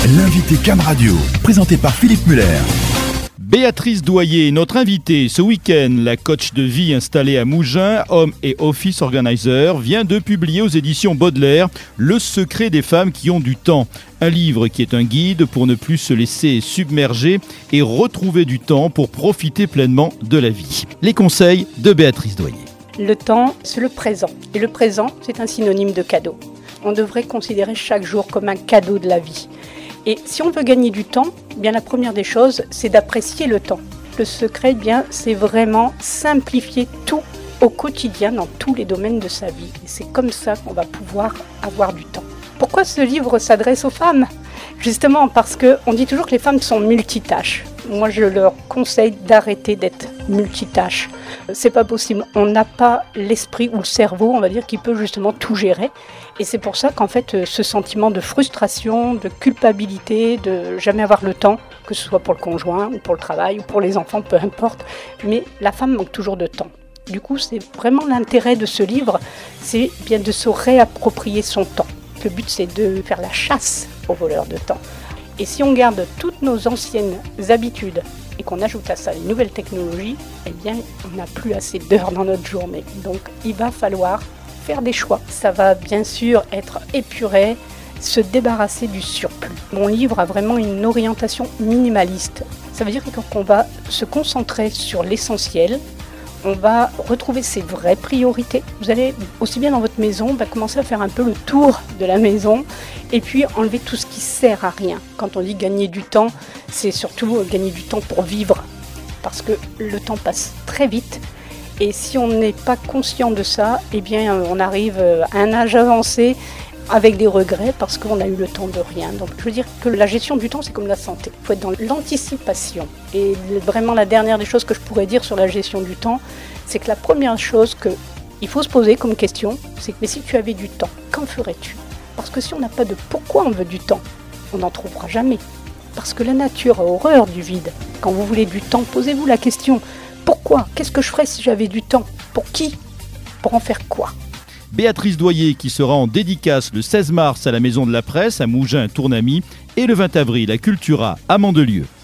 L'invité Cam Radio, présenté par Philippe Muller. Béatrice Doyer, notre invitée ce week-end, la coach de vie installée à Mougins, home et office organizer, vient de publier aux éditions Baudelaire « Le secret des femmes qui ont du temps ». Un livre qui est un guide pour ne plus se laisser submerger et retrouver du temps pour profiter pleinement de la vie. Les conseils de Béatrice Doyer. Le temps, c'est le présent. Et le présent, c'est un synonyme de cadeau. On devrait considérer chaque jour comme un cadeau de la vie. Et si on veut gagner du temps, bien la première des choses, c'est d'apprécier le temps. Le secret, bien, c'est vraiment simplifier tout au quotidien dans tous les domaines de sa vie. Et c'est comme ça qu'on va pouvoir avoir du temps. Pourquoi ce livre s'adresse aux femmes ? Justement parce qu'on dit toujours que les femmes sont multitâches. Moi, je leur conseille d'arrêter d'être multitâches. C'est pas possible. On n'a pas l'esprit ou le cerveau, on va dire, qui peut justement tout gérer. Et c'est pour ça qu'en fait, ce sentiment de frustration, de culpabilité, de jamais avoir le temps, que ce soit pour le conjoint ou pour le travail ou pour les enfants, peu importe, mais la femme manque toujours de temps. Du coup, c'est vraiment l'intérêt de ce livre, c'est bien de se réapproprier son temps. Le but, c'est de faire la chasse aux voleurs de temps. Et si on garde toutes nos anciennes habitudes et qu'on ajoute à ça les nouvelles technologies, eh bien, on n'a plus assez d'heures dans notre journée. Donc, il va falloir faire des choix. Ça va bien sûr être épuré, se débarrasser du surplus. Mon livre a vraiment une orientation minimaliste. Ça veut dire qu'on va se concentrer sur l'essentiel. On va retrouver ses vraies priorités. Vous allez, aussi bien dans votre maison, commencer à faire un peu le tour de la maison et puis enlever tout ce qui sert à rien. Quand on dit gagner du temps, c'est surtout gagner du temps pour vivre. Parce que le temps passe très vite. Et si on n'est pas conscient de ça, eh bien, on arrive à un âge avancé avec des regrets parce qu'on a eu le temps de rien. Donc je veux dire que la gestion du temps, c'est comme la santé. Il faut être dans l'anticipation. Et vraiment la dernière des choses que je pourrais dire sur la gestion du temps, c'est que la première chose qu'il faut se poser comme question, c'est que mais si tu avais du temps, qu'en ferais-tu ? Parce que si on n'a pas de pourquoi on veut du temps, on n'en trouvera jamais. Parce que la nature a horreur du vide. Quand vous voulez du temps, posez-vous la question, pourquoi ? Qu'est-ce que je ferais si j'avais du temps ? Pour qui ? Pour en faire quoi ? Béatrice Doyer qui sera en dédicace le 16 mars à la Maison de la Presse à Mougins-Tournamy et le 20 avril à Cultura à Mandelieu.